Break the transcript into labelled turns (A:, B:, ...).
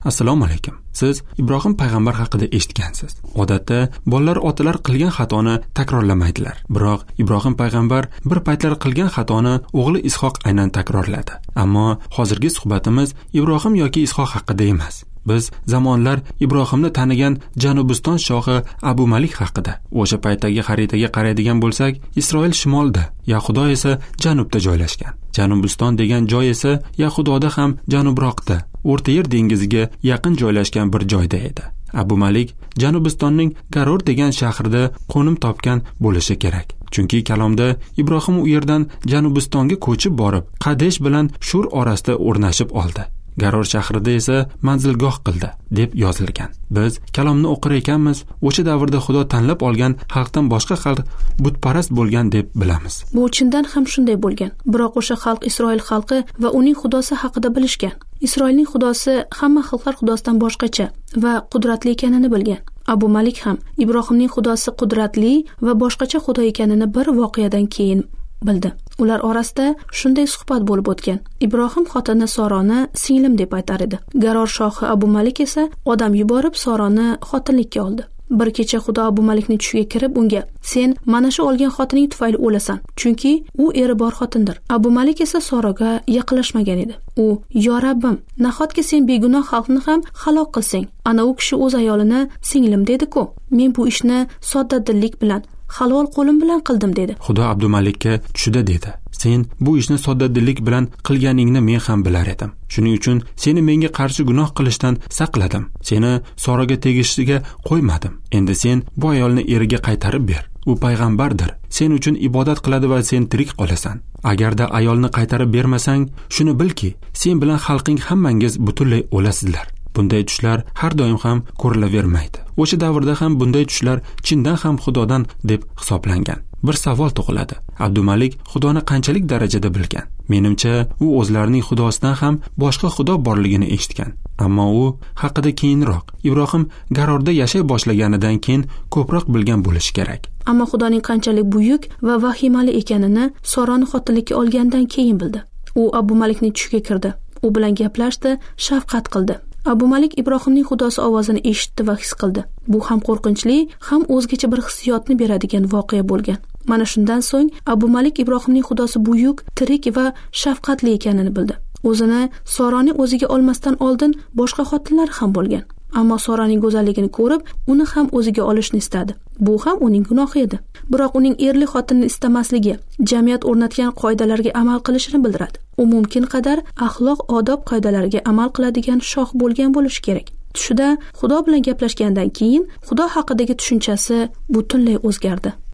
A: Assalomu alaykum. Siz Ibrohim payg'ambar haqida eshitgansiz. Odatda bolalar otalar qilgan xatoni takrorlamaydilar. Biroq Ibrohim payg'ambar bir paytlar qilgan xatoni o'g'li Ishoq aynan takrorladi. Ammo hozirgi suhbatimiz Ibrohim yoki Ishoq haqida emas. Biz zamonlar Ibrohimni tanigan Janubiston shohi Abu Malik haqida. O'sha paytdagi xaritaga qaraydigan bo'lsak, Isroil shimolda, Yahudo esa janubda joylashgan. Janubiston degan joy esa Yahudoda ham janubroqda, O'rta Yer dengiziga yaqin joylashgan bir joyda edi. Abu Malik Janubistonning Garor degan shahrida qo'nim topgan bo'lishi kerak. Chunki kalomda Ibrohim u yerdan Janubistonga ko'chib borib, Qadesh bilan Shur orasida o'rnashib oldi. Garor shahrida esa manzilgoh qildi deb yozilgan. Biz kalomni o'qir ekanmiz, o'sha davrda Xudo tanlab olgan xalqdan boshqa xalq butparast bo'lgan deb bilamiz.
B: Bu chindan ham shunday bo'lgan. Biroq o'sha xalq Isroil xalqi va uning xudosi haqida bilishgan. Isroilning xudosi hamma xalqlar xudosidan boshqacha va qudratli ekanini bilgan. Abu Malik ham Ibrohimning xudosi qudratli va boshqacha xudo ekanini bir voqeadan keyin bildi. Ular orasida shunday suhbat bo'lib o'tgan. Ibrohim xotini Soroni singlim deb aytar edi. Garor shohi Abu Malik esa odam yuborib Soroni xotinlikka oldi. Bir kecha Xudo Abu Malikning tushiga kirib unga: "Sen mana shu olgan xotining tufayli o'lasan, chunki u eri bor xotindir." Abu Malik esa Soroga yaqinlashmagan edi. U: "Yo Rabbim, nahotki sen begunoh xalqni ham halok qilsang, ana u kishi o'z ayolini singlim dedi-ku. Men bu ishni sodda dillik bilan halol qo'lim bilan qildim" dedi.
A: Xudo Abdumalikka tushida dedi: "Sen bu ishni sodda dillik bilan qilganingni men ham bilar edim. Shuning uchun seni menga qarshi gunoh qilishdan saqladim. Seni Soroga tegishiga qo'ymadim. Endi sen bu ayolni eriga qaytarib ber. U payg'ambardir. Sen uchun ibodat qiladi va sen tirik qolasan. Agarda ayolni qaytarib bermasang, shuni bilki, sen bilan xalqing hammangiz butunlay o'lasizlar." Bunday tushlar har doim ham ko'rilavermaydi. O'sha davrda ham bunday tushlar chindan ham Xudodan deb hisoblangan. Bir savol tug'iladi. Abdumalik Xudoni qanchalik darajada bilgan? Menimcha, u o'zlarining xudosidan ham boshqa xudo borligini eshitgan. Ammo u haqida keyinroq, Ibrohim Garorda yashay boshlaganidan keyin ko'proq bilgan bo'lishi kerak.
B: Ammo Xudoning qanchalik buyuk va vahimali ekanini Soroni xotinlikka olgandan keyin bildi. U Abu Malikning tushiga kirdi. U bilan gaplashdi, shafqat qildi. Abu Malik Ibrohimning xudosi ovozini eshitdi va his qildi. Bu ham qo'rqinchli, ham o'zgacha bir hissiyotni beradigan voqea bo'lgan. Mana shundan so'ng Abu Malik Ibrohimning xudosi buyuk, tirik va shafqatli ekanini bildi. O'zini Soroni o'ziga olmasdan oldin boshqa xotinlar ham bo'lgan. Ammo Soraning go'zalligini ko'rib, uni ham o'ziga olishni istadi. Bu ham uning gunohi edi. Biroq uning erli xotinni istamasligi jamiyat o'rnatgan qoidalarga amal qilishini bildiradi. U mumkin qadar axloq, odob qoidalariga amal qiladigan shoh bo'lgan bo'lishi kerak. Tushida Xudo bilan gaplashgandan keyin Xudo haqidagi tushunchasi butunlay o'zgardi.